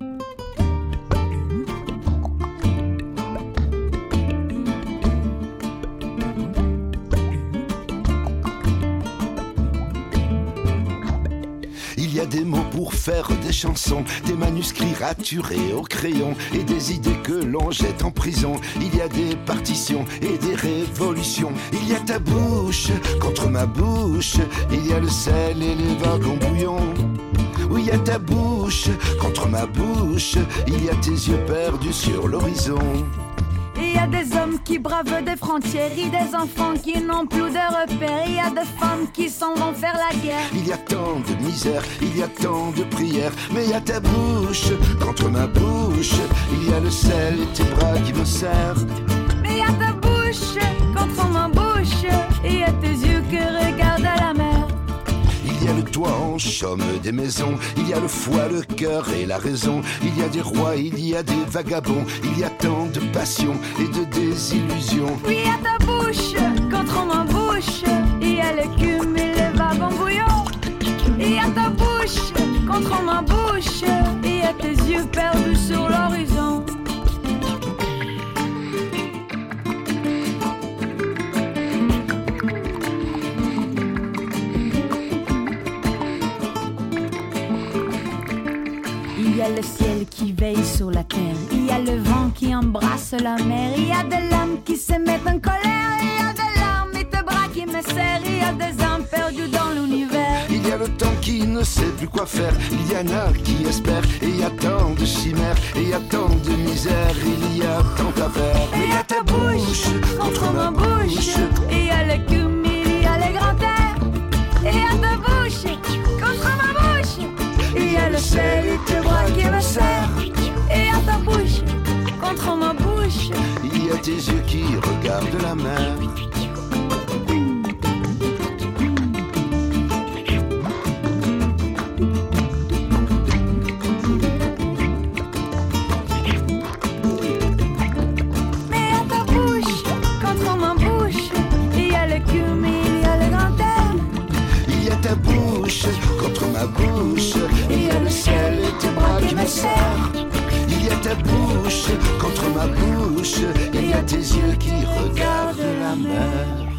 Il y a des mots pour faire des chansons, des manuscrits raturés au crayon et des idées que l'on jette en prison. Il y a des partitions et des révolutions. Il y a ta bouche contre ma bouche. Il y a le sel et les wagons bouillons. Oui, il y a ta bouche contre ma bouche. Il y a tes yeux perdus sur l'horizon. Il y a des hommes qui bravent des frontières, il y a des enfants qui n'ont plus de repères, il y a des femmes qui s'en vont faire la guerre. Il y a tant de misère, il y a tant de prières, mais il y a ta bouche contre ma bouche. Il y a le sel et tes bras qui me serrent. Mais il y a ta bouche contre ma bouche, il y a tes yeux qui regardent à la mer. Il y a le toit en chaume des maisons, il y a le foie, le cœur et la raison. Il y a des rois, il y a des vagabonds, il y a tant de passion et de désillusions. Oui, il y a ta bouche contre ma bouche, il y a l'écume et les wagons bouillons. Il y a ta bouche contre ma bouche, il y a tes yeux perdus sur l'horizon. Il y a le ciel qui veille sur la terre, il y a le vent qui embrasse la mer, il y a des lames qui se mettent en colère, il y a des larmes et tes bras qui me serrent, il y a des âmes perdues dans l'univers. Il y a le temps qui ne sait plus quoi faire, il y en a qui espèrent, et il y a tant de chimères, et il y a tant de misère, il y a tant à faire. Et il y a ta bouche contre ma bouche, et il y a l'écume, il y a les grands airs, et il y a ta bouche contre ma bouche. Il y a le sel et tes bras qui me serrent. Et il y a ta bouche contre ma bouche. Il y a tes yeux qui regardent la mer. Mais il y a ta bouche contre ma bouche. Il y a l'écume, il y a le grand air. Il y a ta bouche contre ma bouche. Il y a le sel et tes bras qui me serrent. Il y a ta bouche contre ma bouche. Il y a tes yeux qui regardent la mer.